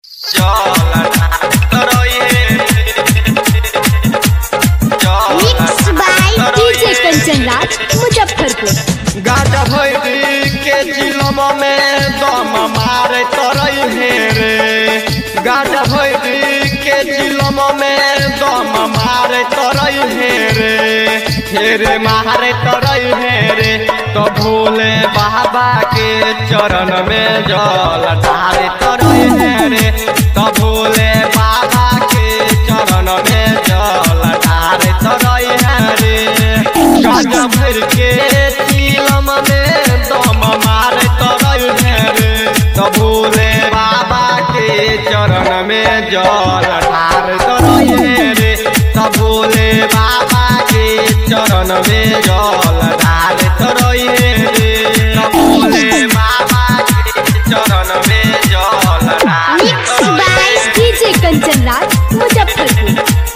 Mixed by DJ Kanchan Raj, Muzaffarpur. गाजा भैरी के जिलम में दम मारे तरई हे रे। गाजा भैरी के जिलम में दम मारे तरई हे रे मारे तरई हे रे। तो भोले बाबा के चरण में जल ढारे तरई हे रे। तो भोले बाबा के चरण में जल ढारे तरई हे रे। गाजा भैर के जिलम में दम मारे तरई हे रे। तो भोले बाबा के चरण में जल ढारे तरई हे रे। तो भोले बाबा के चरण में जल ढारे तरई हे रे। तो भोले बाबा के चरण में जल ढारे Mixed by DJ Kanchan Raj, Muzaffarpur.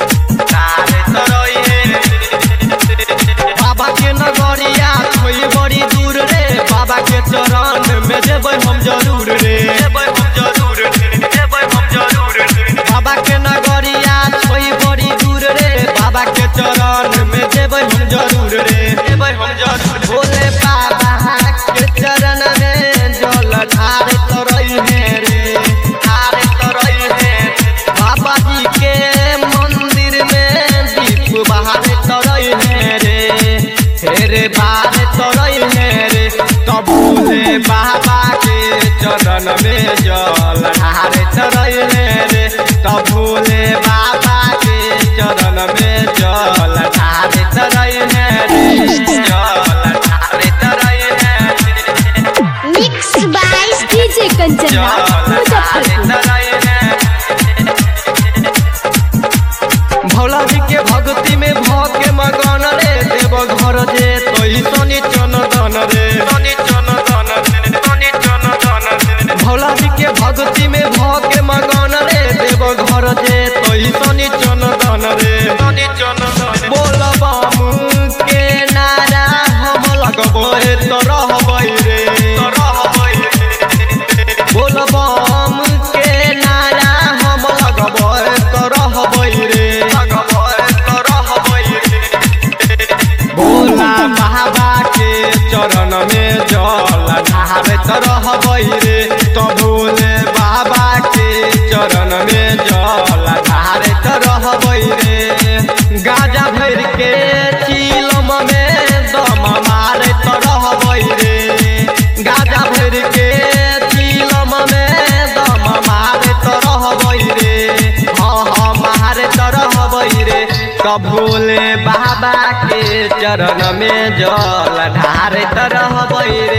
बाबा के नगरिया कोई बड़ी दूर रे। बाबा के चरण में जेबै हम जरूर रे। बाबा के नगरिया कोई बड़ी दूर रे। बाबा के चरण में जेबै हम जरूर रे। भोले बाबा के चरण में जल ढारे तरई हे रे। बाबा जी के मंदिर में दीप बहारे तरई हे रे बारे तरई हे रे। तो भोले बाबा के चरण में जल ढारे तरई हे रे। तो भोले बाबा के चरण में जल ढारे तरई हे रे। Mixed by DJ Kanchan Raj, Muzaffarpur. Bhola ji के भक्ति में भ के मगन रे। देव घर जे तोई तनी चंदन रे। भोला जी के भक्ति में भ के मगन रे। देव घर जे तोई तनी चंदन रे। बोल बम के नारा हम लगबै तो रहबै रे। बोल बम के नारा हम लगबै तो रहबै रे। भोला बाबा के चरण में जल ढारे रहबै रे। तो भोले बाबा के चरण में जल ढारे रहबै रे। गाजा भैर के चिलम में दम मारे रहबै रे। गाजा भैर के चिलम में दम मारे रहबै रे। हाँ मारे रहबै रे। तो भोले बाबा के चरण में जल ढारे रहबै रे।